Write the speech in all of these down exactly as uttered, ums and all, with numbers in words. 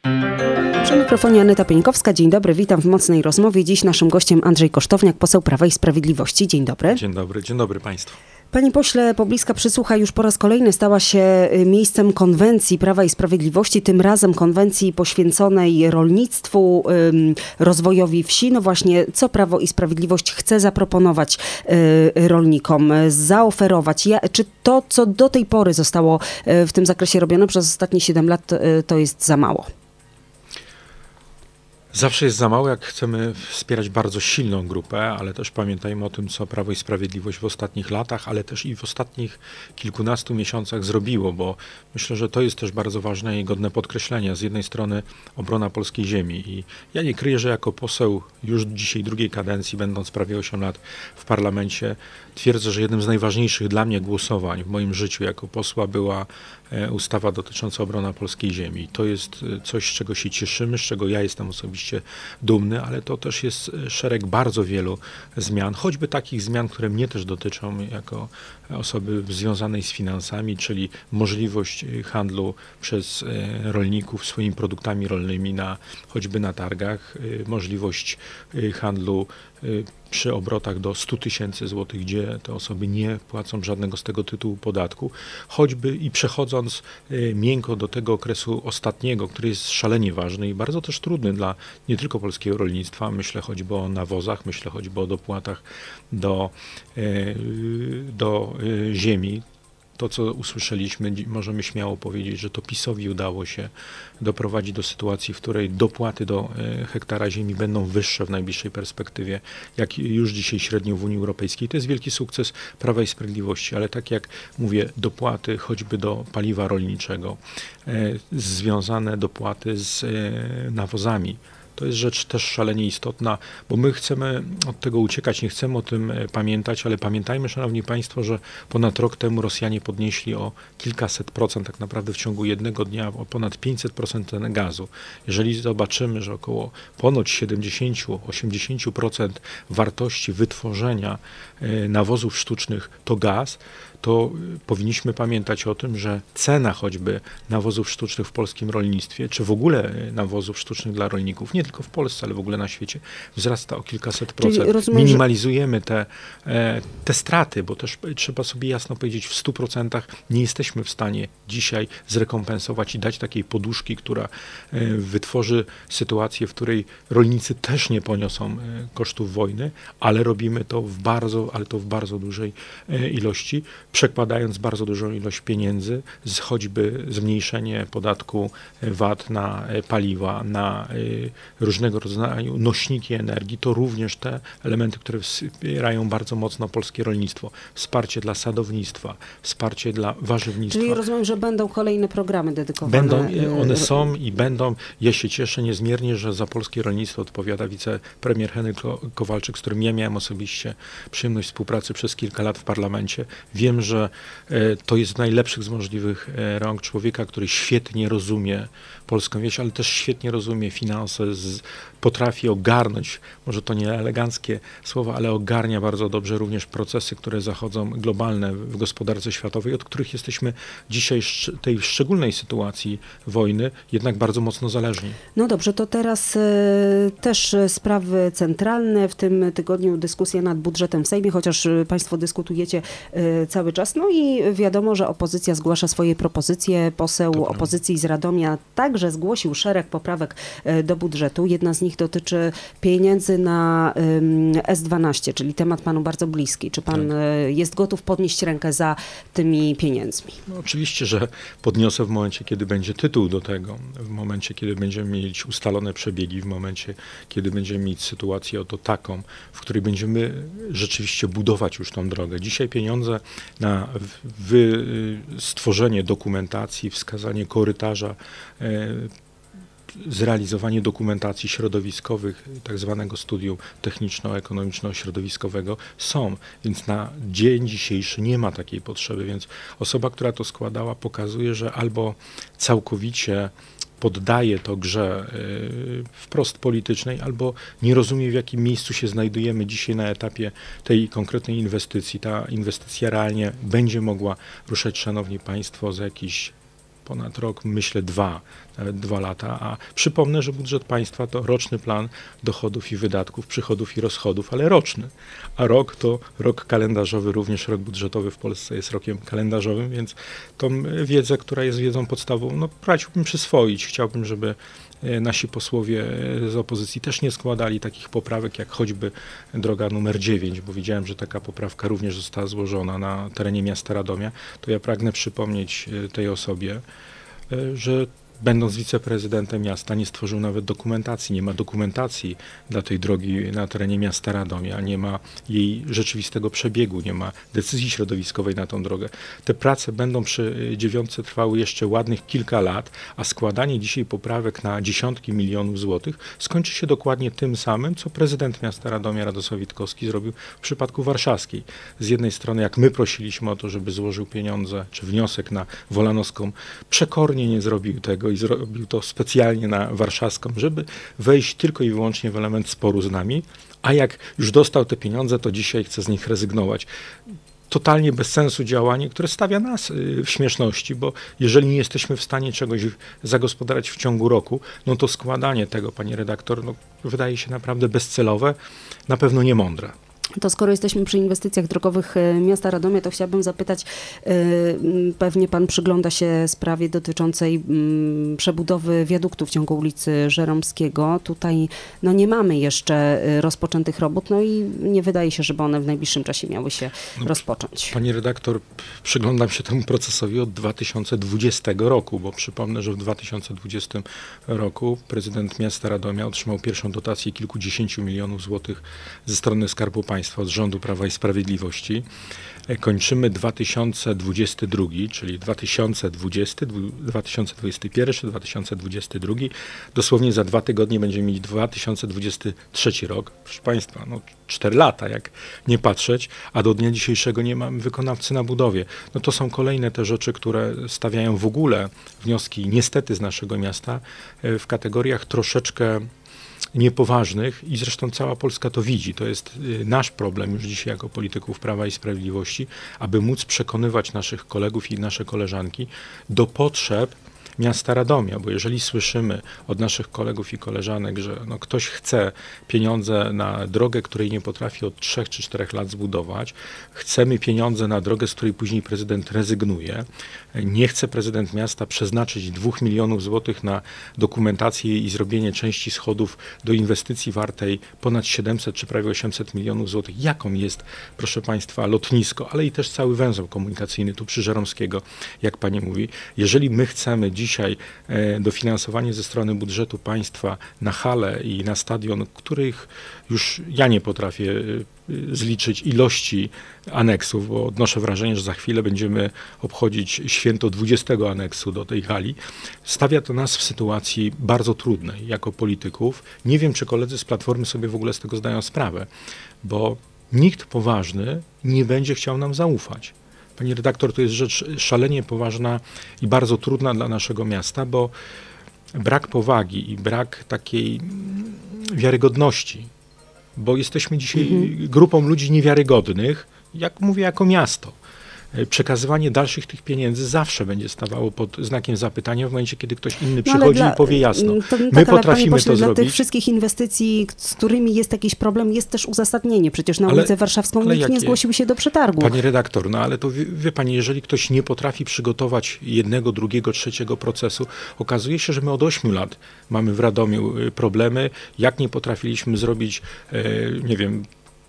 Przy mikrofonie Aneta Pieńkowska. Dzień dobry, witam w Mocnej Rozmowie. Dziś naszym gościem Andrzej Kosztowniak, poseł Prawa i Sprawiedliwości. Dzień dobry. Dzień dobry, dzień dobry Państwu. Panie pośle, pobliska Przysłucha już po raz kolejny stała się miejscem konwencji Prawa i Sprawiedliwości, tym razem konwencji poświęconej rolnictwu, rozwojowi wsi. No właśnie, co Prawo i Sprawiedliwość chce zaproponować rolnikom, zaoferować? Ja, czy to, co do tej pory zostało w tym zakresie robione przez ostatnie siedem lat, to jest za mało? Zawsze jest za mało, jak chcemy wspierać bardzo silną grupę, ale też pamiętajmy o tym, co Prawo i Sprawiedliwość w ostatnich latach, ale też i w ostatnich kilkunastu miesiącach zrobiło, bo myślę, że to jest też bardzo ważne i godne podkreślenia. Z jednej strony obrona polskiej ziemi i ja nie kryję, że jako poseł już dzisiaj drugiej kadencji, będąc prawie osiem lat w parlamencie, twierdzę, że jednym z najważniejszych dla mnie głosowań w moim życiu jako posła była ustawa dotycząca obrony polskiej ziemi. To jest coś, z czego się cieszymy, z czego ja jestem osobiście dumny, ale to też jest szereg bardzo wielu zmian, choćby takich zmian, które mnie też dotyczą jako osoby związanej z finansami, czyli możliwość handlu przez rolników swoimi produktami rolnymi na, choćby na targach, możliwość handlu przy obrotach do stu tysięcy złotych, gdzie te osoby nie płacą żadnego z tego tytułu podatku, choćby i przechodząc miękko do tego okresu ostatniego, który jest szalenie ważny i bardzo też trudny dla nie tylko polskiego rolnictwa, myślę choćby o nawozach, myślę choćby o dopłatach do, do ziemi. To, co usłyszeliśmy, możemy śmiało powiedzieć, że to PiS-owi udało się doprowadzić do sytuacji, w której dopłaty do hektara ziemi będą wyższe w najbliższej perspektywie, jak już dzisiaj średnio w Unii Europejskiej. To jest wielki sukces Prawa i Sprawiedliwości, ale tak jak mówię, dopłaty choćby do paliwa rolniczego, związane dopłaty z nawozami. To jest rzecz też szalenie istotna, bo my chcemy od tego uciekać, nie chcemy o tym pamiętać, ale pamiętajmy, szanowni państwo, że ponad rok temu Rosjanie podnieśli o kilkaset procent, tak naprawdę w ciągu jednego dnia o ponad pięćset procent ceny gazu. Jeżeli zobaczymy, że około ponoć siedemdziesiąt do osiemdziesięciu procent wartości wytworzenia nawozów sztucznych to gaz, to powinniśmy pamiętać o tym, że cena choćby nawozów sztucznych w polskim rolnictwie, czy w ogóle nawozów sztucznych dla rolników, nie tylko w Polsce, ale w ogóle na świecie, wzrasta o kilkaset procent. Rozumiem, minimalizujemy te, te straty, bo też trzeba sobie jasno powiedzieć, w stu procentach nie jesteśmy w stanie dzisiaj zrekompensować i dać takiej poduszki, która wytworzy sytuację, w której rolnicy też nie poniosą kosztów wojny, ale robimy to w bardzo, ale to w bardzo dużej ilości, przekładając bardzo dużą ilość pieniędzy, z choćby zmniejszenie podatku V A T na paliwa, na różnego rodzaju nośniki energii, to również te elementy, które wspierają bardzo mocno polskie rolnictwo. Wsparcie dla sadownictwa, wsparcie dla warzywnictwa. Czyli rozumiem, że będą kolejne programy dedykowane. Będą, one są i będą. Ja się cieszę niezmiernie, że za polskie rolnictwo odpowiada wicepremier Henryk Kowalczyk, z którym ja miałem osobiście przyjemność współpracy przez kilka lat w parlamencie. Wiem, że to jest najlepszych z możliwych rąk człowieka, który świetnie rozumie polską wieś, ale też świetnie rozumie finanse, z, potrafi ogarnąć, może to nie eleganckie słowa, ale ogarnia bardzo dobrze również procesy, które zachodzą globalne w gospodarce światowej, od których jesteśmy dzisiaj w tej szczególnej sytuacji wojny jednak bardzo mocno zależni. No dobrze, to teraz y, też sprawy centralne. W tym tygodniu dyskusja nad budżetem w Sejmie, chociaż państwo dyskutujecie y, cały czas. No i wiadomo, że opozycja zgłasza swoje propozycje. Poseł opozycji z Radomia także zgłosił szereg poprawek y, do budżetu. Jedna z nich dotyczy pieniędzy na y, S dwanaście, czyli temat panu bardzo bliski. Czy pan tak. y, jest gotów podnieść rękę za tymi pieniędzmi? No, oczywiście, że podniosę w momencie, kiedy będzie tytuł do tego, w momencie, kiedy będziemy mieć ustalone przebiegi, w momencie, kiedy będziemy mieć sytuację oto taką, w której będziemy rzeczywiście budować już tą drogę. Dzisiaj pieniądze na wy, stworzenie dokumentacji, wskazanie korytarza, zrealizowanie dokumentacji środowiskowych, tak zwanego studium techniczno-ekonomiczno-środowiskowego są, więc na dzień dzisiejszy nie ma takiej potrzeby, więc osoba, która to składała, pokazuje, że albo całkowicie poddaje to grze y, wprost politycznej, albo nie rozumie, w jakim miejscu się znajdujemy dzisiaj na etapie tej konkretnej inwestycji. Ta inwestycja realnie będzie mogła ruszać, szanowni państwo, za jakieś ponad rok, myślę dwa, nawet dwa lata, a przypomnę, że budżet państwa to roczny plan dochodów i wydatków, przychodów i rozchodów, ale roczny, a rok to rok kalendarzowy, również rok budżetowy w Polsce jest rokiem kalendarzowym, więc tą wiedzę, która jest wiedzą podstawową, no radziłbym przyswoić. Chciałbym, żeby nasi posłowie z opozycji też nie składali takich poprawek, jak choćby droga numer dziewięć, bo widziałem, że taka poprawka również została złożona na terenie miasta Radomia. To ja pragnę przypomnieć tej osobie, że będąc wiceprezydentem miasta nie stworzył nawet dokumentacji, nie ma dokumentacji dla tej drogi na terenie miasta Radomia, nie ma jej rzeczywistego przebiegu, nie ma decyzji środowiskowej na tą drogę. Te prace będą przy dziewiątce trwały jeszcze ładnych kilka lat, a składanie dzisiaj poprawek na dziesiątki milionów złotych skończy się dokładnie tym samym, co prezydent miasta Radomia Radosław Witkowski zrobił w przypadku warszawskiej. Z jednej strony, jak my prosiliśmy o to, żeby złożył pieniądze, czy wniosek na Wolanowską, przekornie nie zrobił tego i zrobił to specjalnie na warszawską, żeby wejść tylko i wyłącznie w element sporu z nami, a jak już dostał te pieniądze, to dzisiaj chce z nich rezygnować. Totalnie bez sensu działanie, które stawia nas w śmieszności, bo jeżeli nie jesteśmy w stanie czegoś zagospodarać w ciągu roku, no to składanie tego, pani redaktor, no, wydaje się naprawdę bezcelowe, na pewno niemądre. To skoro jesteśmy przy inwestycjach drogowych miasta Radomia, to chciałabym zapytać, pewnie pan przygląda się sprawie dotyczącej przebudowy wiaduktu w ciągu ulicy Żeromskiego. Tutaj no, nie mamy jeszcze rozpoczętych robót, no i nie wydaje się, żeby one w najbliższym czasie miały się no, rozpocząć. Pani redaktor, przyglądam się temu procesowi od dwa tysiące dwudziestego roku, bo przypomnę, że w dwa tysiące dwudziestym roku prezydent miasta Radomia otrzymał pierwszą dotację kilkudziesięciu milionów złotych ze strony Skarbu Państwa. Państwa od rządu Prawa i Sprawiedliwości. Kończymy dwa tysiące dwudziesty drugi, czyli dwa tysiące dwudziesty, dwa tysiące dwudziesty pierwszy, dwa tysiące dwudziesty drugi. Dosłownie za dwa tygodnie będziemy mieć dwa tysiące dwudziesty trzeci rok. Proszę Państwa, no cztery lata, jak nie patrzeć, a do dnia dzisiejszego nie mamy wykonawcy na budowie. No to są kolejne te rzeczy, które stawiają w ogóle wnioski niestety z naszego miasta w kategoriach troszeczkę niepoważnych i zresztą cała Polska to widzi. To jest nasz problem już dzisiaj jako polityków Prawa i Sprawiedliwości, aby móc przekonywać naszych kolegów i nasze koleżanki do potrzeb miasta Radomia, bo jeżeli słyszymy od naszych kolegów i koleżanek, że no ktoś chce pieniądze na drogę, której nie potrafi od trzech czy czterech lat zbudować, chcemy pieniądze na drogę, z której później prezydent rezygnuje, nie chce prezydent miasta przeznaczyć dwóch milionów złotych na dokumentację i zrobienie części schodów do inwestycji wartej ponad siedemset czy prawie osiemset milionów złotych. Jaką jest, proszę Państwa, lotnisko, ale i też cały węzeł komunikacyjny tu przy Żeromskiego, jak Pani mówi. Jeżeli my chcemy dziś Dzisiaj e, dofinansowanie ze strony budżetu państwa na hale i na stadion, których już ja nie potrafię e, zliczyć ilości aneksów, bo odnoszę wrażenie, że za chwilę będziemy obchodzić święto dwudziestego aneksu do tej hali. Stawia to nas w sytuacji bardzo trudnej jako polityków. Nie wiem, czy koledzy z Platformy sobie w ogóle z tego zdają sprawę, bo nikt poważny nie będzie chciał nam zaufać. Pani redaktor, to jest rzecz szalenie poważna i bardzo trudna dla naszego miasta, bo brak powagi i brak takiej wiarygodności, bo jesteśmy dzisiaj mhm. grupą ludzi niewiarygodnych, jak mówię, jako miasto. Przekazywanie dalszych tych pieniędzy zawsze będzie stawało pod znakiem zapytania w momencie, kiedy ktoś inny no, przychodzi dla, i powie jasno, to, my tak, potrafimy pośle, to dla zrobić. Dla tych wszystkich inwestycji, z którymi jest jakiś problem, jest też uzasadnienie. Przecież na ale, ulicę Warszawską nikt jakie? nie zgłosił się do przetargu. Pani redaktor, no ale to wie, wie Pani, jeżeli ktoś nie potrafi przygotować jednego, drugiego, trzeciego procesu, okazuje się, że my od ośmiu lat mamy w Radomiu problemy, jak nie potrafiliśmy zrobić, e, nie wiem,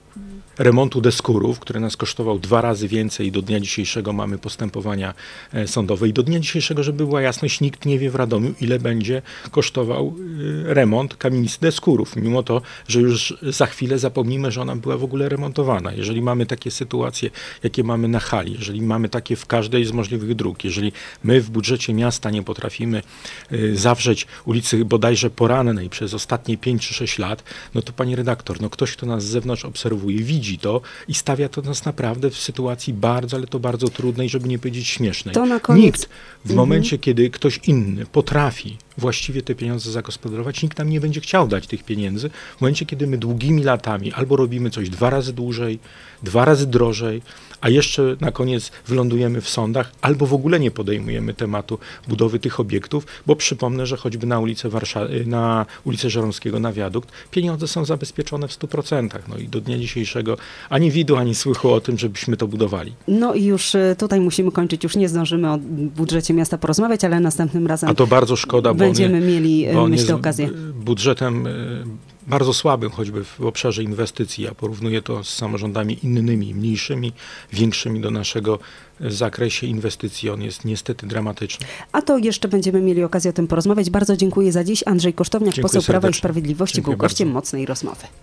remontu deskurów, który nas kosztował dwa razy więcej i do dnia dzisiejszego mamy postępowania sądowe. I do dnia dzisiejszego, żeby była jasność, nikt nie wie w Radomiu, ile będzie kosztował remont kamienicy deskurów, mimo to, że już za chwilę zapomnimy, że ona była w ogóle remontowana. Jeżeli mamy takie sytuacje, jakie mamy na hali, jeżeli mamy takie w każdej z możliwych dróg, jeżeli my w budżecie miasta nie potrafimy zawrzeć ulicy bodajże Porannej przez ostatnie pięć czy sześć lat, no to pani redaktor, no ktoś, kto nas z zewnątrz obserwuje, widzi to i stawia to nas naprawdę w sytuacji bardzo, ale to bardzo trudnej, żeby nie powiedzieć śmiesznej. To na koniec... Nikt w momencie, mhm. kiedy ktoś inny potrafi właściwie te pieniądze zagospodarować. Nikt nam nie będzie chciał dać tych pieniędzy w momencie, kiedy my długimi latami albo robimy coś dwa razy dłużej, dwa razy drożej, a jeszcze na koniec wylądujemy w sądach, albo w ogóle nie podejmujemy tematu budowy tych obiektów, bo przypomnę, że choćby na ulicę Warszawy, na ulicę Żeromskiego, na wiadukt, pieniądze są zabezpieczone w stu procentach. No i do dnia dzisiejszego ani widu, ani słychu o tym, żebyśmy to budowali. No i już y, tutaj musimy kończyć, już nie zdążymy o budżecie miasta porozmawiać, ale następnym razem A to bardzo szkoda, bo będziemy on je- mieli, y, bo on myślę, jest okazję. budżetem y, bardzo słabym, choćby w obszarze inwestycji. Ja porównuję to z samorządami innymi, mniejszymi, większymi do naszego y, zakresie inwestycji. On jest niestety dramatyczny. A to jeszcze będziemy mieli okazję o tym porozmawiać. Bardzo dziękuję za dziś. Andrzej Kosztowniak, Dziękuję poseł Prawa i serdecznie. Sprawiedliwości, Dziękuję był gościem bardzo. Mocnej Rozmowy.